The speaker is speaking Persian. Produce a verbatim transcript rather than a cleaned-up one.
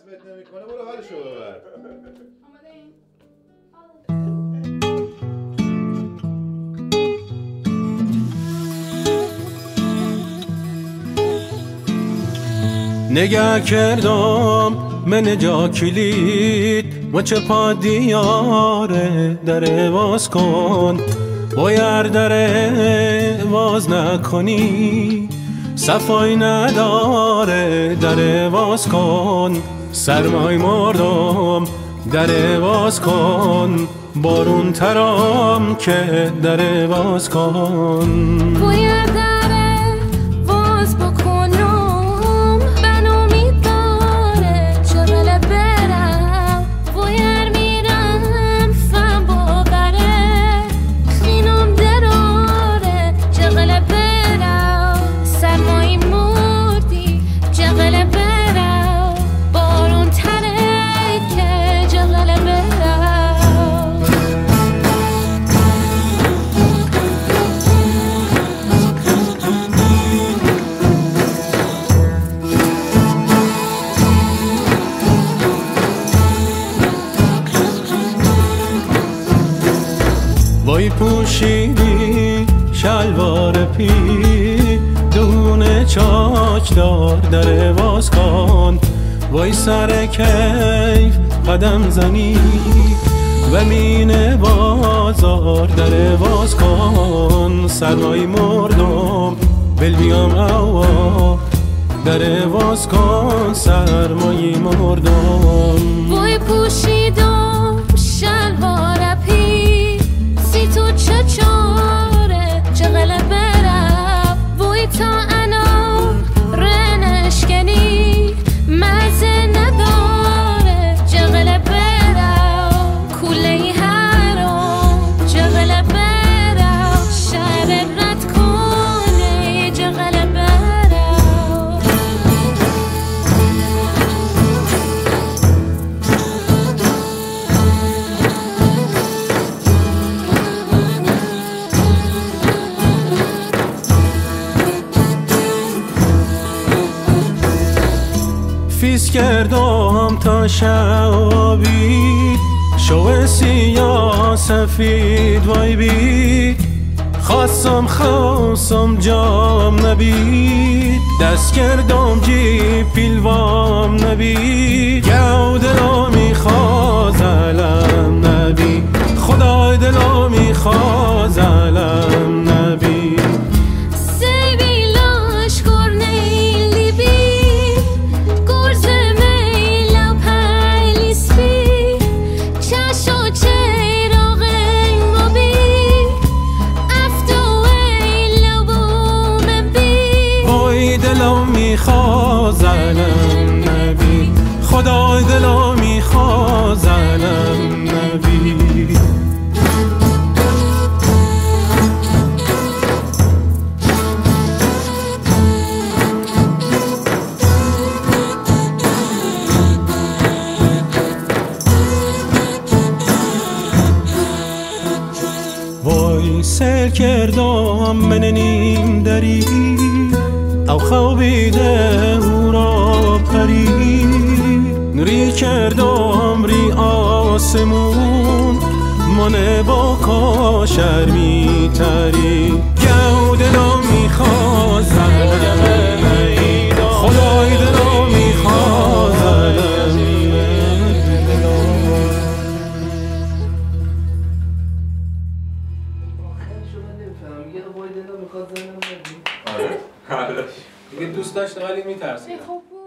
کسفت نمیکنه برو حالشو ببر. آماده این؟ نگه کردم من جا کلید و چه پا دیاره در واز کن باید در واز نکنی صفای نداره در واز کن سرمای مردم در واز کن بارون ترام که در واز کن باید در واز بکنم بنامی داره چغل برم باید میرم فهم باوره خینم دراره چغل برم سرمایی مردی چغل برم بارون تره که چغل برم وای پوشیدی شلوار پی دونه چاک دار در واز کن وای سر کیف قدم زنی و مینه بازار در واز کن سرمای مردم بل بیام اوا در واز کن سرمای مردم وای پوشیدم شلوار پی سی تو چه چاره چغل برم وای تا انا رنشکنی مزه نداره چغل برم کوله هرام چغل برم شهر رد کنه چغل برم فیز کردم تا شوابی شو سیاه سفید وای بید خواستم خواستم جام نبید دست کردم جی پیلوام نبید گو دلا میخواز علم نبید خدای دلا میخواز علم نبید میخواز علم نبی خدای دلا میخواز علم نبی وای سر کردم من نیم دری او خوابیده او را پری نوری کردم ری آسمون من با کاشر می تری گو دلا میخواز علم خدای دلا میخواز علم آره دیگه دوست داشته ولی میترسیدم خب